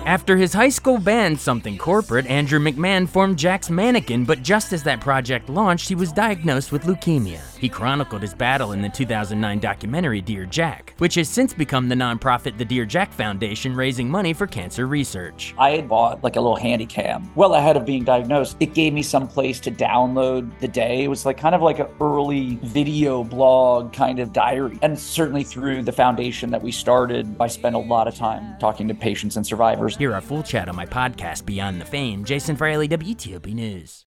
After his high school band Something Corporate, Andrew McMahon formed Jack's Mannequin, but just as that project launched, he was diagnosed with leukemia. He chronicled his battle in the 2009 documentary Dear Jack, which has since become the nonprofit The Dear Jack Foundation, raising money for cancer research. I had bought like a little handy cam well ahead of being diagnosed. It gave me some place to download the day. It was like kind of like an early video blog kind of diary. And certainly through the foundation that we started, I spent a lot of time talking to patients and survivors. Hear our full chat on my podcast, Beyond the Fame. Jason Fraley, WTOP News.